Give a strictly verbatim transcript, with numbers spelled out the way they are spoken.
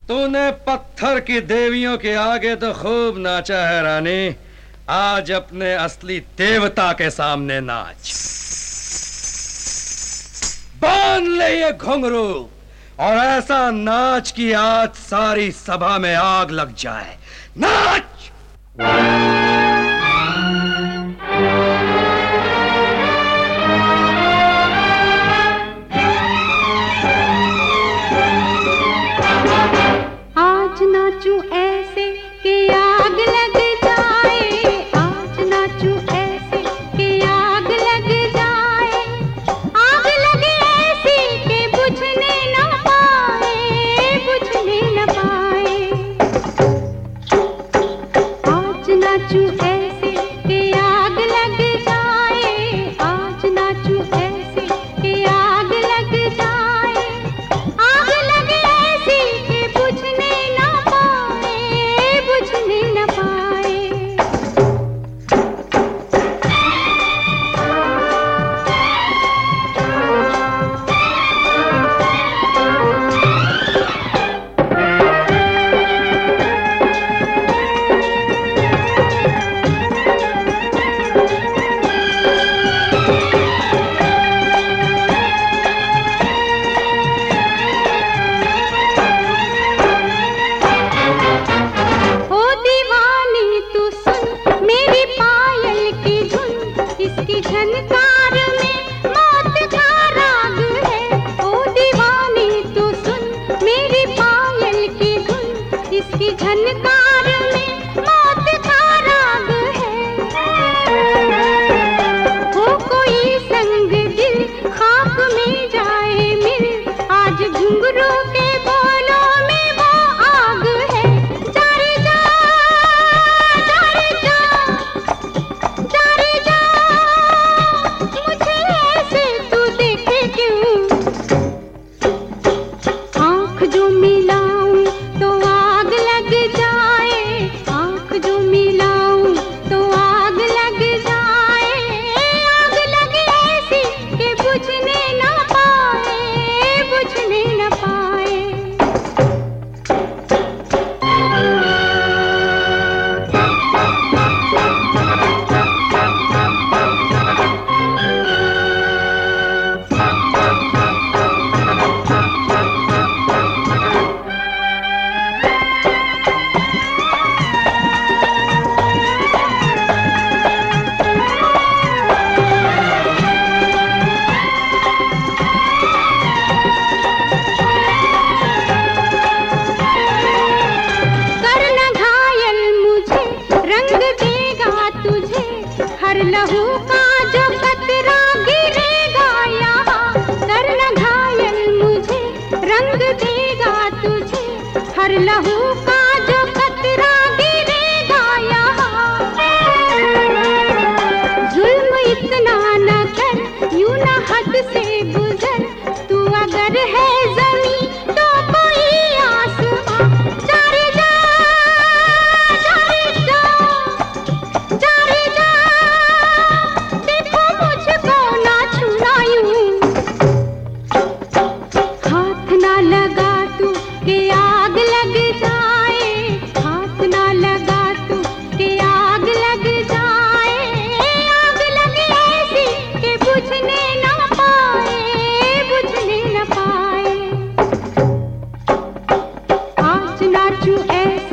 तूने पत्थर की देवियों के आगे तो खूब नाचा है रानी, आज अपने असली देवता के सामने नाच। बांध ले ये घुंघरू और ऐसा नाच कि आज सारी सभा में आग लग जाए। नाच! आज नाचूं ऐसे कि आग लग जाए, आज नाचूं ऐसे कि आग लग जाए, आग लगे ऐसी कि बुझने न पाए, बुझने न पाए। आज नाचूं ऐसे कि आग लग जाए, आज नाचूं ऐसे कि आग लग जाए, आग लगे ऐसी कि बुझने न पाए, बुझने न पाए। ओ दीवानी तू सुन मेरी पायल की धुन, इसकी झनकार में मौत का राग है। ओ दीवानी तू सुन मेरी पायल की धुन, इसकी झनकार में मौत का राग है। हो कोई संग दिल खाक में जाए मिल, आज घुंघरू के बोलों में वो आग है। जा रे जा, जा रे जा, जा रे जा, मुझे ऐसे तू देखे क्यों? आँख जो मिलाऊं तो आग लग जाए, आँख जो मिलाऊं तो आग लग जाए, आग लगे ऐसी कि बुझने न पाए, बुझने न पाए। करना घायल मुझे, रंग देगा तुझे, हर लहू का जो कतरा गिरेगा यहाँ। करना घायल मुझे, रंग देगा तुझे, हर लहू का जो कतरा गिरेगा यहाँ। जुल्म इतना न कर, यूं न हद से गुजर, तू अगर है जमीन तो कोई आसमां। जा रे जा, जा रे जा, जा रे जा, देखो मुझको ना छूना यूं। हाथ ना लगा तू कि आग लग जाए, हाथ ना लगा तू कि आग लग जाए, आग लगे ऐसी कि बुझने न पाए, बुझने न पाए। आज नाचूं ऐसे